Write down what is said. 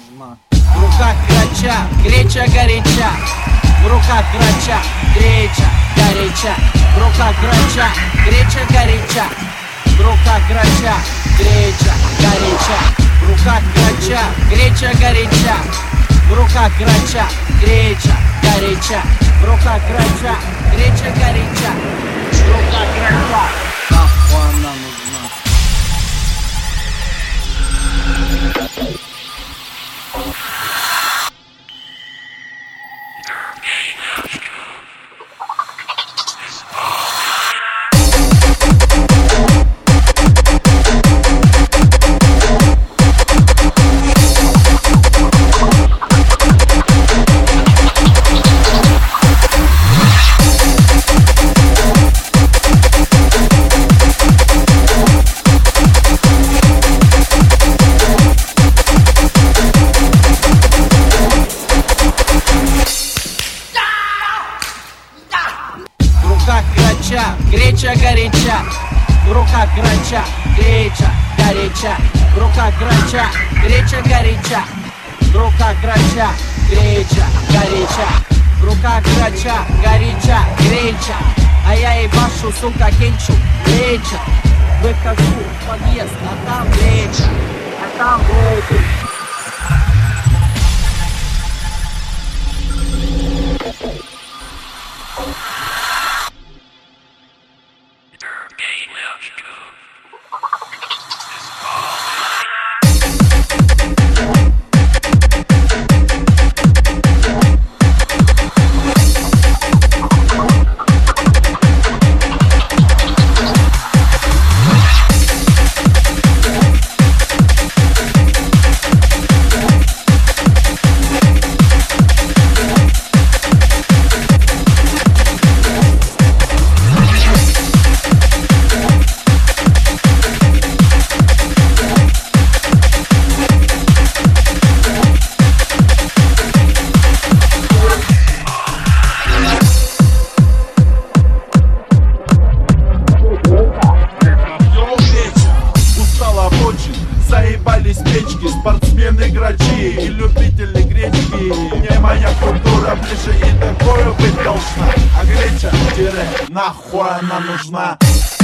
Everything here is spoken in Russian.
нужна. В руках грача, греча горяча. В руках грача, греча горяча. В руках грача, греча горяча. В руках грача, греча горяча. В руках грача, греча горяча. В руках грача, греча горяча. В руках грача, греча горяча. В руках грача. Нахуй она нужна. Греча горяча, в руках грача, греча горяча. В руках грача, греча горяча. В руках грача, греча горяча. В руках грача, горяча, греча. А я ебашу, сука, кенчу, греча. Выхожу в подъезд, а там греча, а там греча. Заебались печки, спортсмены грачи и любители гречки. Мне моя культура ближе и такое быть должна. А греча, нахуй она нужна.